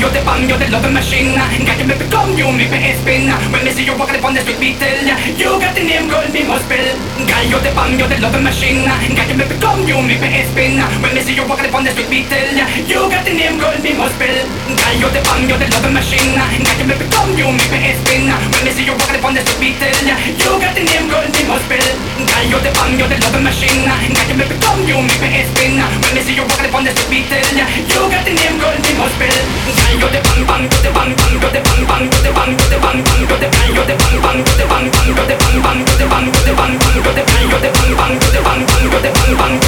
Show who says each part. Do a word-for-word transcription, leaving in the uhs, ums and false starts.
Speaker 1: you're the bang, you're the loving machine. Got you make me come, you make me head spin. When me see you walking upon the street, me tell ya, you got the name, girl, me must spell. Girl, you're the bang, you're the loving machine. Got you make me come, you make me head spin. When me see you walking upon the street, me tell ya, you got the name, girl, me must spell. Girl, you're the bang, you're the loving machine. Got you make me come, you make me head spin. When me see you walking upon the street, me tell ya, you got the name, girl, me must spell. Girl, you're the bang, you're the loving machine. Got you make me come, you make me head spin. When me see you walking upon the street, me tell ya, you got the name, girl, me must spell. Girl, you're the bang, bang, you're the bang, bang, you're the bang, bang, you're the bang, you're the bang, bang, you're the bang, you're the bang, bang, you're the bang, bang, you're the bang, bang, you're the bang, you're the bang, bang, you're the bang, you're the bang, bang, you're the bang, bang, you're the bang, bang.